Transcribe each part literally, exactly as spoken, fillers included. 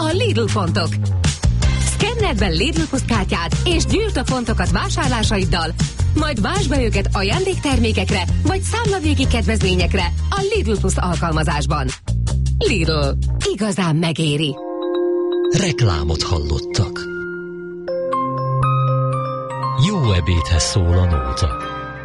a Lidl pontok. Szkenneld be Lidl posztkártyád, és gyűjtsd a pontokat vásárlásaiddal, majd váltsd be őket ajándéktermékekre, vagy számlavégi kedvezményekre a Lidl Plus alkalmazásban. Lidl. Igazán megéri. Reklámot hallottak. Jó ebédhez szól a nóta.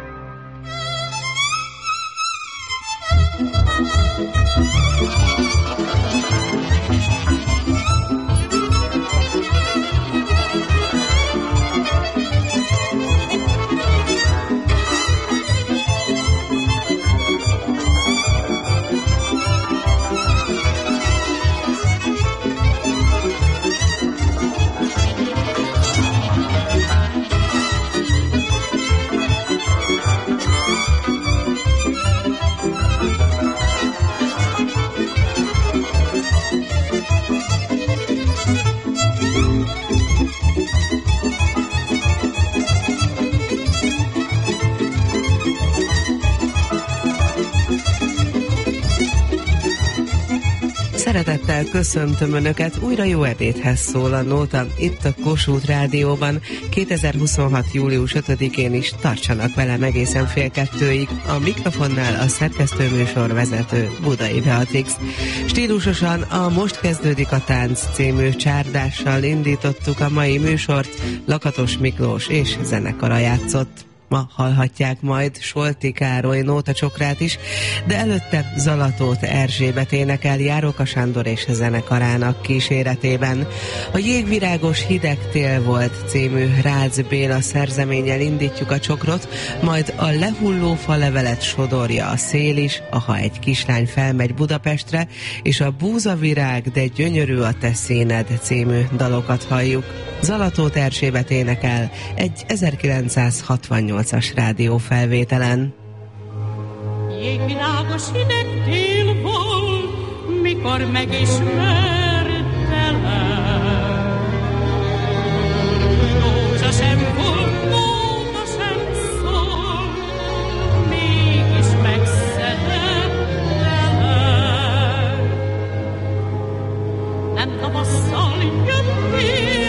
Szeretettel köszöntöm Önöket, újra jó ebédhez szól a nóta, itt a Kossuth Rádióban. kétezer-huszonhat. július ötödikén is tartsanak velem egészen fél kettőig. A mikrofonnál a szerkesztőműsor vezető Budai Beatrix. Stílusosan a Most kezdődik a tánc című csárdással indítottuk a mai műsort, Lakatos Miklós és zenekara játszott. Ma hallhatják majd Solti Károly nótacsokrát is, de előtte Zalatóth Erzsébet énekel Járóka Sándor és zenekarának kíséretében. A Jégvirágos hideg tél volt című Rácz Béla szerzeménnyel indítjuk a csokrot, majd a Lehulló falevelet sodorja a szél is, aha egy kislány felmegy Budapestre, és a Búzavirág, de gyönyörű a te színed című dalokat halljuk. Zalatóth Erzsébet énekel egy ezerkilencszázhatvannyolcas rádiófelvételen. Jégvirágos hideg tél volt, mikor megismertelek. Rózsa sem volt, nóta sem szól, mégis megszerettelek. Nem tavasszal jött tél,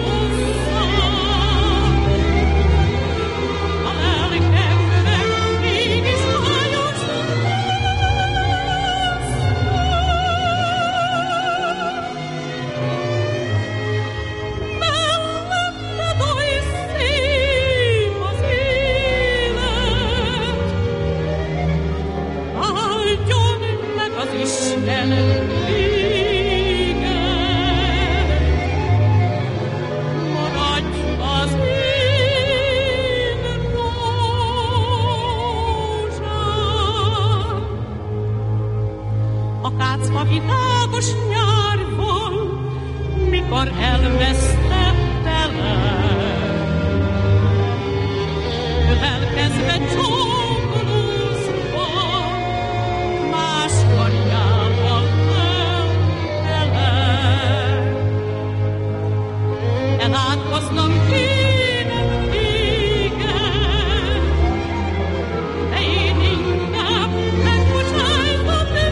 világos nyár volt, mikor elvesztettelek. Ölelkezve csókolózva, más karjával öltelek. Elátkoznom kéne téged, de én inkább megbocsájtom nem.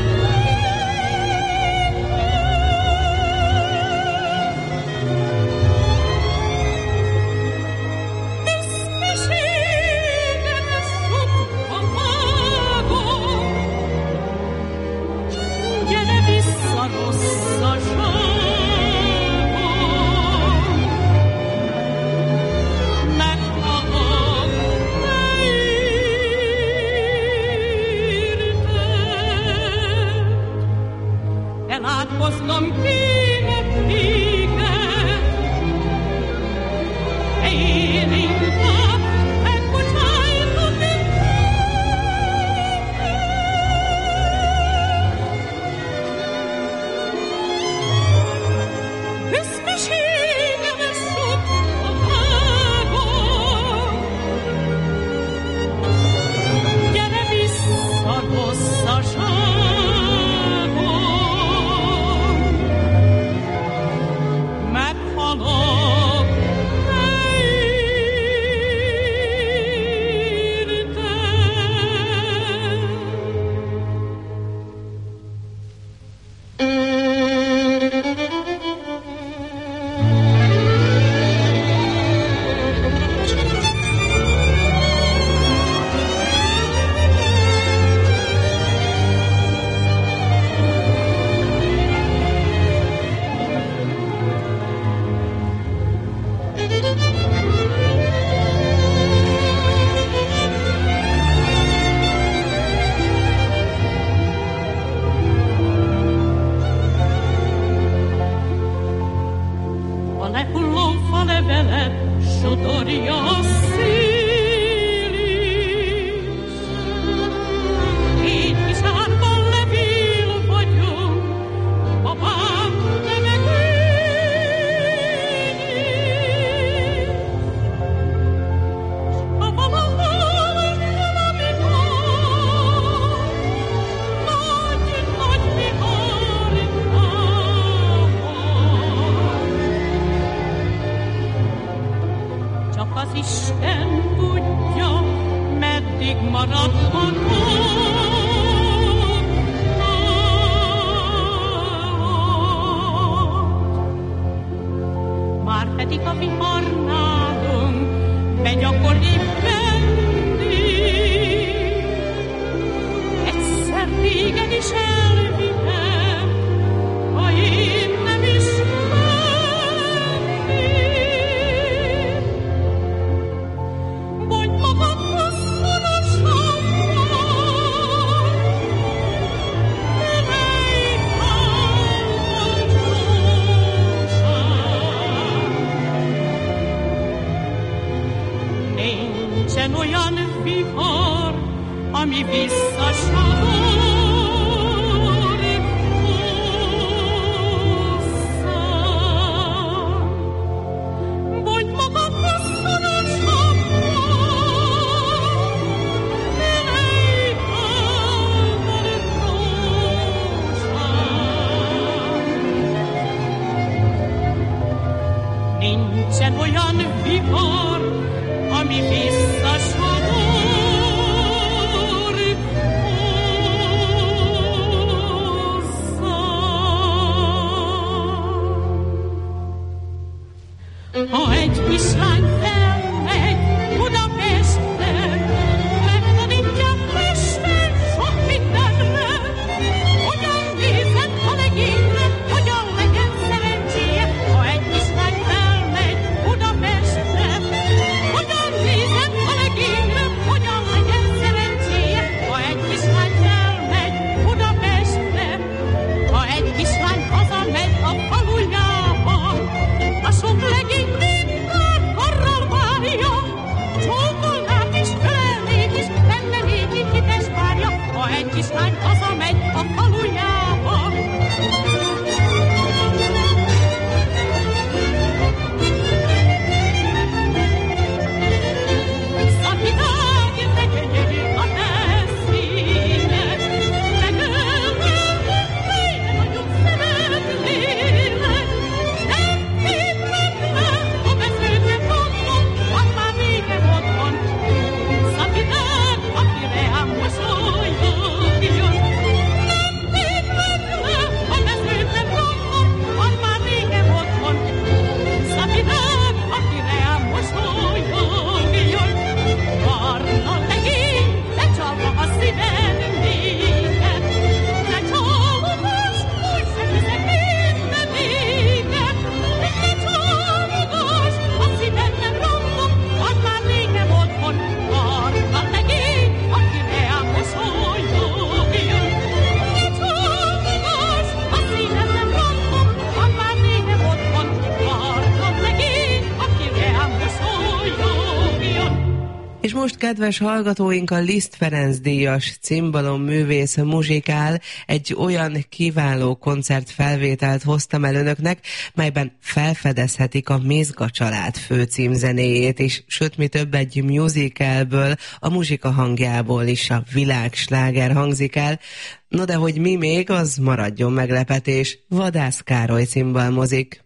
lehulló falevelet sodorja a szél is. Én is árban levél vagyok, apám te meg én is. Ha valahol valamikor nagy-nagy vihar támad, csak az Isten tudja, meddig marad a nap. Márpedig a vihar nálunk megy akkor éppen mindig. Egyszer téged is elvihem, ha én nem is lennék. Mondj magadhoz szorosabban, ülej háltan csósán. Nincsen olyan vihar, ami visszasodor hozzám. Mondj magadhoz szorosabban, ülej háltan csósán. Nincsen olyan vihar, ami visszasodor hozzám. Ha egy kislány felmegy Budapestre, megtanítják Isten sok mindenre. Hogyan nézzen a legényre, hogyan legyen szerencséje. Ha egy kislány felmegy Budapestre, hogyan nézzen a legényre, hogyan legyen szerencséje. Ha egy kislány felmegy Budapestre, ha egy kislány hazamegy a falujába, a sok legény mindent karral várja. Csókolnák is, ölelnék is, benne néki hites várja. Ha egy kislány hazamegy a falujába. Szabidány, de gyönyörű a te színed, megölnélek, én nagyon szeretnélek. Nem tévedlek, ha beszéltem mondom, van már végem otthon. Szabidány, aki rám mosolyogjon. Nem tévedlek, ha beszéltem mondom, van már végem otthon. Szabidány, aki rám mosolyogjon. Barna legény, lecsalva a szíved néked, lecsalvas, új szemüzek minden éget. Lecsalvas, a szíved nem rongom, van már végem otthon. Barna legény, aki rám mosolyogjon. Lecsalvas, a szíved nem rongom, van már végem otthon. Barna legény, aki rám mosolyogjon. És most, kedves hallgatóink, a Liszt Ferenc díjas cimbalomművész muzsikál egy olyan kiváló koncertfelvételt hoztam el önöknek, melyben felfedezhetik a Mézga család főcímzenéjét is, sőt, mi több, egy musicalből, a muzsika hangjából is a világsláger hangzik el. No de hogy mi még, az maradjon meglepetés. Vadász Károly cimbalmozik.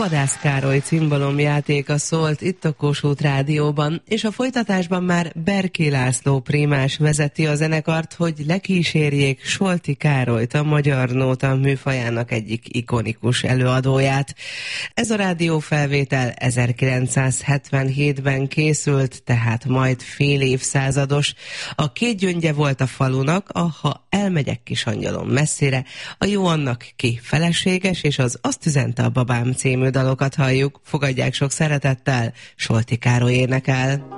Vadász Károly cimbalomjátéka szólt itt a Kossuth Rádióban, és a folytatásban már Berki László prímás vezeti a zenekart, hogy lekísérjék Solti Károlyt, a magyar nóta műfajának egyik ikonikus előadóját. Ez a rádiófelvétel ezerkilencszázhetvenhétben készült, tehát majd fél évszázados. A két gyöngye volt a falunak, a Ha elmegyek kis angyalom messzire, a Jó annak ki feleséges, és az Azt üzente a babám című dalokat halljuk. Fogadják sok szeretettel, Solti Károly énekel.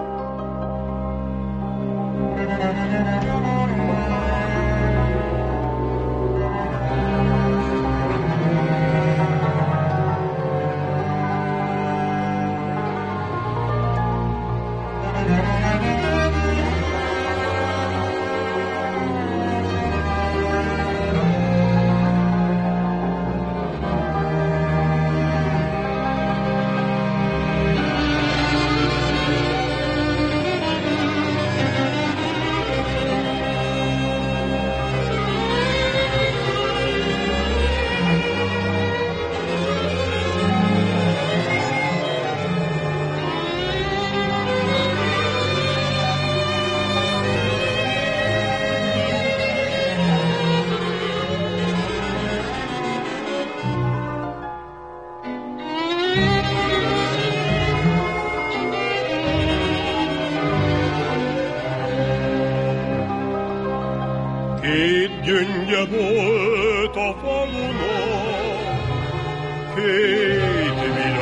Két gyöngye volt a falunak, két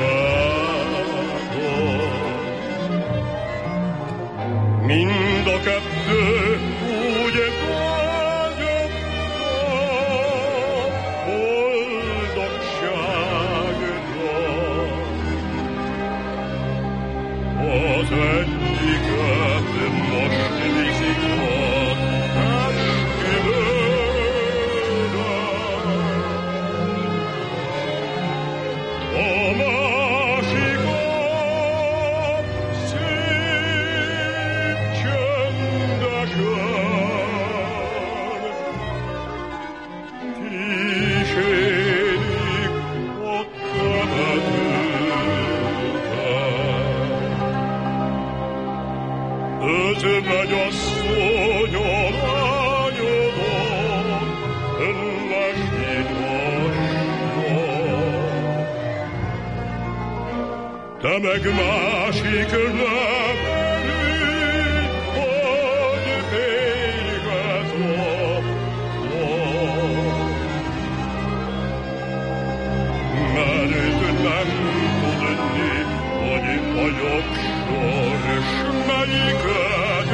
virágon. Mind a kettő úgy vágyott a boldogságra. Az egyiket most viszik ott, Özvegyasszony a lányodon, önmesét hassa. Te meg másik nevelő, hogy férjhez lapva. Mert nem tudni, hogy a jogsor, s melyiket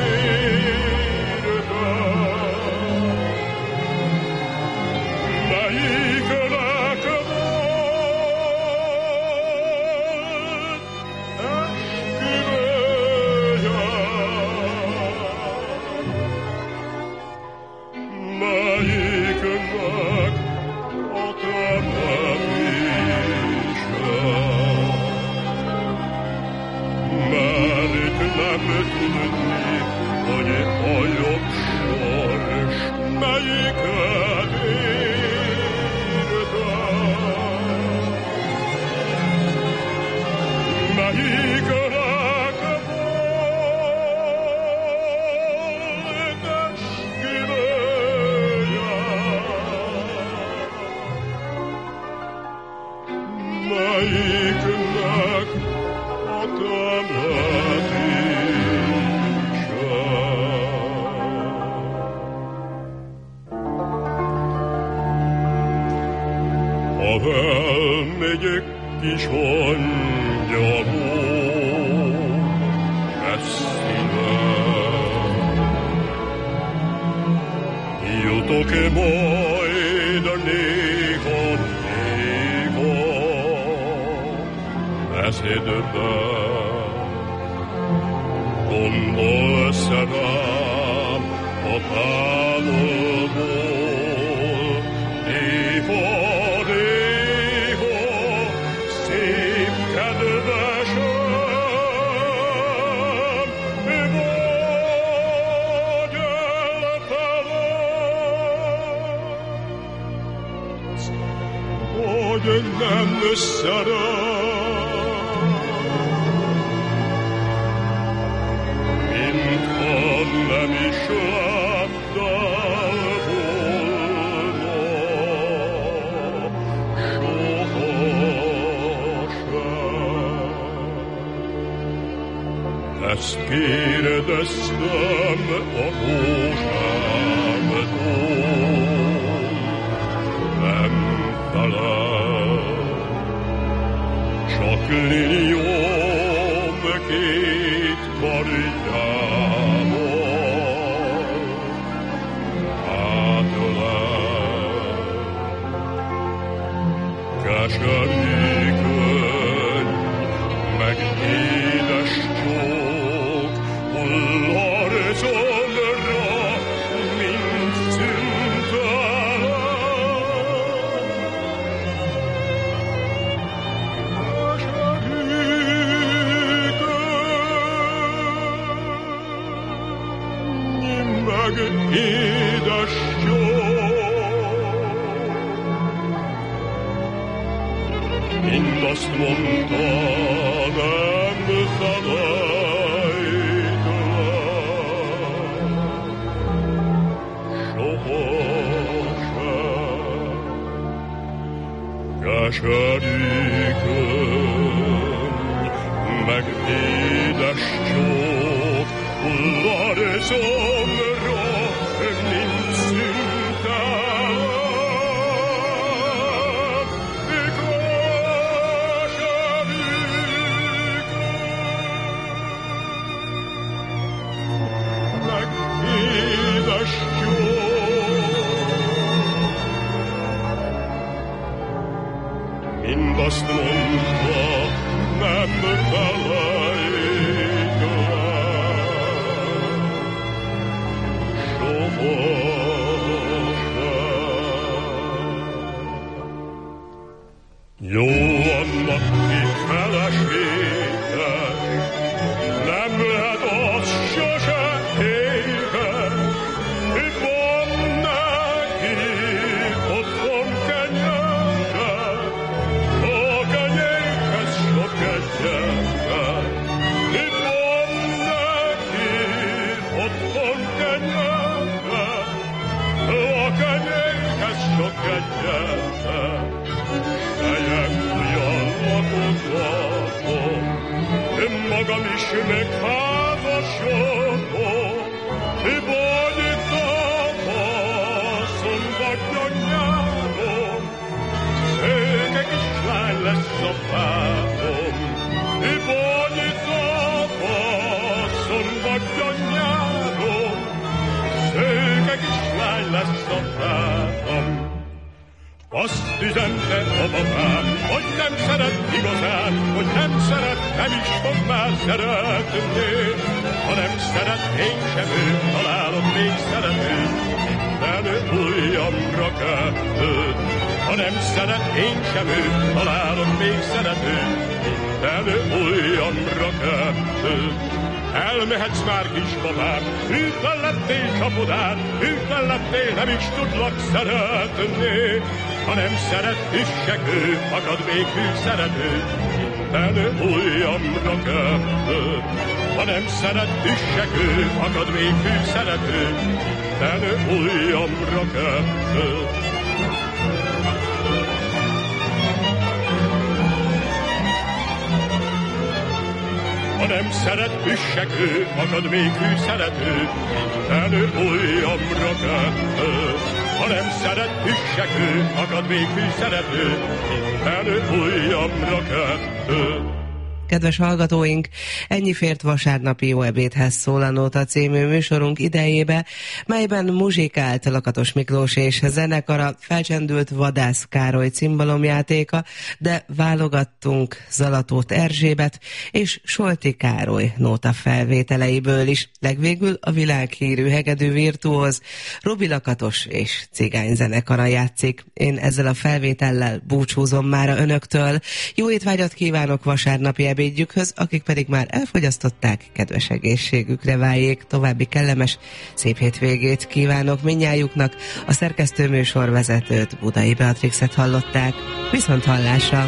érte. Melyiknek volt esküvője? Melyiknek a temetése? Mert nem tudni, hogy a jobb sors melyiket érte. Melyiknek volt esküvője? Melyiknek a Ha elmegyek kis angyalom messzire, jutok-e majd néha-néha eszedbe? Gondolsz rám a távolból, néha Oh hogy nem szeret, mintha nem is láttál volna sohasem. Ezt kérdeztem a rózsámtól, nem talál, csak lilióm két karjával átlát. Keserű könny, meg édes csók, hullarzomra, mint szüntelen. Meg édes csók, mindazt mondta, nem felejtlek sohasem. Keserű könny, meg édes csók, hullarzomra, mint szüntelen. Mindazt mondta, nem felejtlek sohasem. Jó annak, ki feleséges, nem lehet az sose éhes. Van neki otthon kenyere, a kenyérhez sok egyenlet. Van neki otthon kenyere, a kenyérhez sok egyenlet. Sejem olyan lakott lakom, magam is megházasodom. Vagy tavaszon, vagy a nyáron, szőke kislány lesz a párom. Vagy tavaszon, vagy a nyáron, szőke kislány lesz a párom. Azt üzente a babám, hogy nem szeret igazán, hogy nem szeret, nem is fog már szeretni. Ha nem szeret, én sem őt, találok még szeretőt, minden ujjamra kötőt. Ha nem szeret, én sem őt, találok még szeretőt, minden ujjamra kötőt. Elmehetsz már, kisbabám, hűtlen lettél csapodán, hűtlen lettél, nem is tudlak szeretni. Ha nem szeret, üssek ő, akad még hű szerető, minden ujjamra kötő. Ha nem szeret, üssek ő, akad még hű szerető, minden ujjamra kötő. Ha nem szeret, üssek ő, akad még hű szerető, minden ujjamra kötő. Ha nem szeret, üssek ő, akad még hű szerető, minden ujjamra kötő. Kedves hallgatóink, ennyi fért vasárnapi Jó ebédhez szól a Nóta című műsorunk idejébe, melyben muzsikált Lakatos Miklós és zenekara, felcsendült Vadász Károly cimbalomjátéka, de válogattunk Zalatóth Erzsébet és Solti Károly nóta felvételeiből is, legvégül a világhírű hegedű virtuóz Robi Lakatos és cigány zenekara játszik. Én ezzel a felvétellel búcsúzom mára önöktől. Jó étvágyat kívánok vasárnapi ebédjükhöz, akik pedig már elfogyasztották, kedves egészségükre váljék. További kellemes, szép hétvégét kívánok mindnyájuknak. A szerkesztő műsorvezetőt, Budai Beatrixet hallották. Viszont hallásra!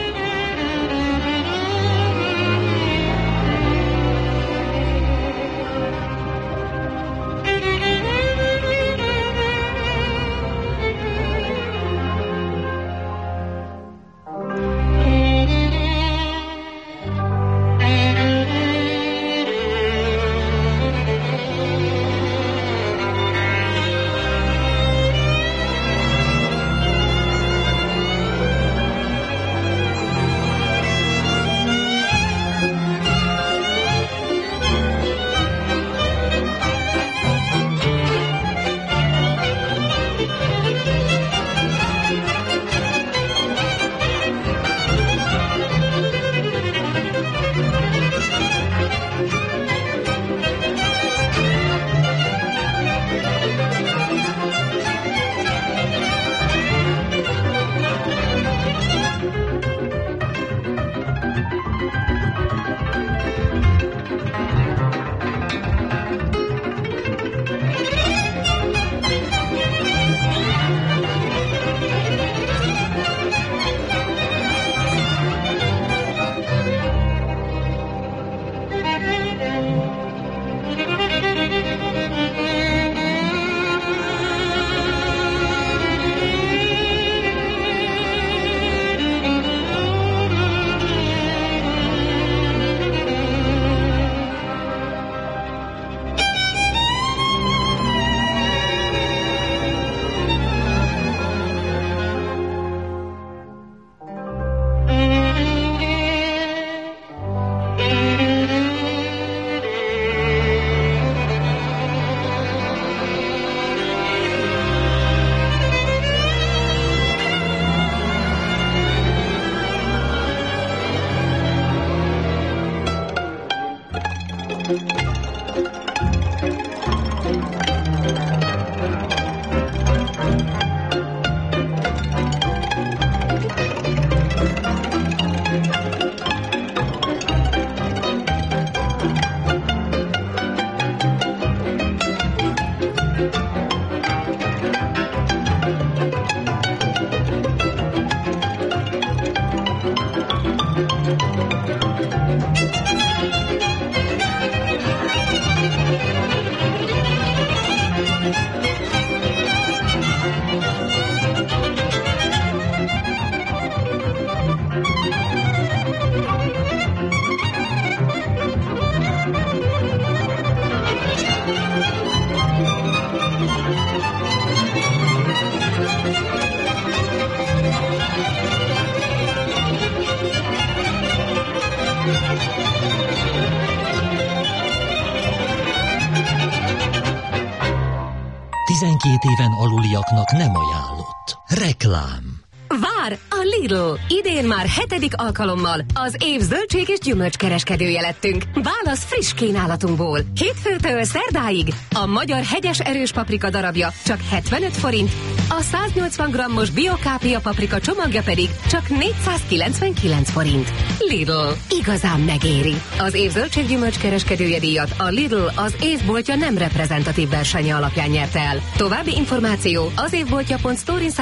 tizenkét éven aluliaknak nem ajánlott. Reklám. Vár a Lidl! Idén már hetedik alkalommal az év zöldség és gyümölcskereskedője lettünk. Válasz friss kínálatunkból. Hétfőtől szerdáig a magyar hegyes erős paprika darabja csak hetvenöt forint, a száznyolcvan grammos biokápia paprika csomagja pedig csak négyszázkilencvenkilenc forint. Lidl. Igazán megéri. Az év zöldség gyümölcskereskedője díjat a Lidl az évboltja nem reprezentatív versenye alapján nyerte el. További információ az évboltja pont sztorin